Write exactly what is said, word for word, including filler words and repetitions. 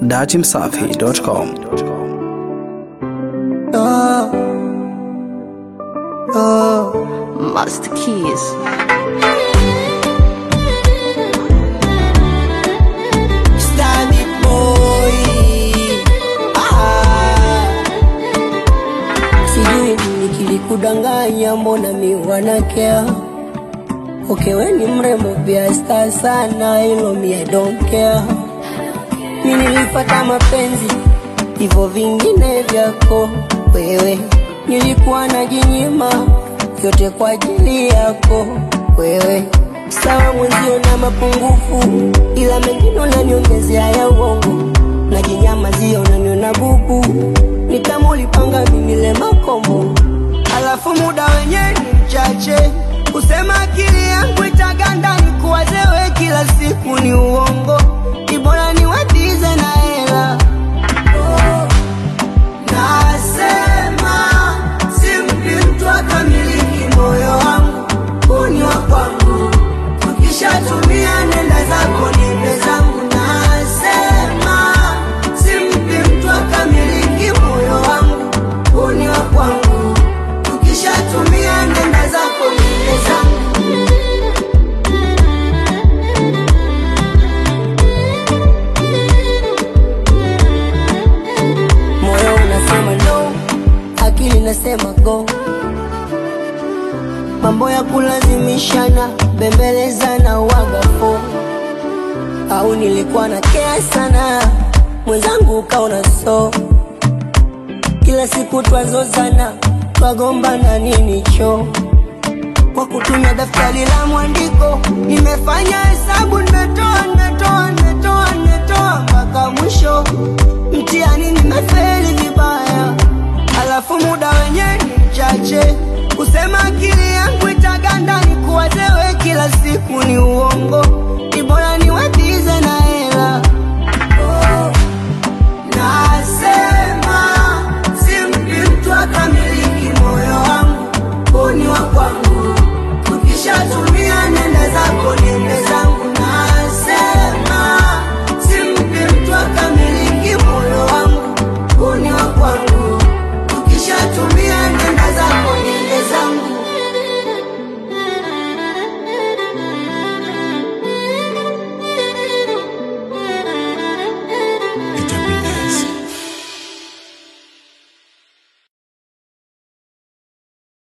dati msafi dot com. Oh, oh, Master Keys. Stanley boy. Ah. Sijui nikilikudanganya mbona mi wanakea. Okay, we ni mrembo pia star sana, hilo mi I don't care. Mimi nilipata mapenzi hivyo vingine vyako wewe, nilikuwa najinyima yote kwa ajili yako wewe. Sawa mwenzio na mapungufu, ila mengine unaniongezea ya uongo. Najinyamazia unaniona bubu, ni kama ulipanga mimi le makombo. Alafu muda wenyewe ni mchache, kusema akili yangu itaganda nikuwaze wewe kila siku ni uongo. Ibora ni watize na hela. Oh, nasema simpi mtu akamiliki moyo wangu, huni wa kwangu. Ukishatumia nenda zako nipe zangu. Nasema simpi mtu akamiliki moyo wangu, huni wa kwangu. Ukishatumia nenda zako nipe zangu. Moyo unasema no, akili nasema go. Mambo ya kulazimishana, bembelezana wagafo. Au nilikuwa na care sana, mwenzangu ukaona so. Kila siku twazozana, twagombana nini cho. Kwa kutumia daftari la mwandiko, nimefanya hesabu, nimetoa, nimetoa, nimetoa, nimetoa mpaka mwisho. Mtihani nimefeli vibaya, alafu muda wenyewe ni mchache. Kusema akili yangu itaganda nikuwaze wewe kila siku ni uongo. Ibora ni watize na hela. Oh, nasema simpi mtu akamiliki moyo wangu, huni wa kwangu. Ukishatumia nenda zako ni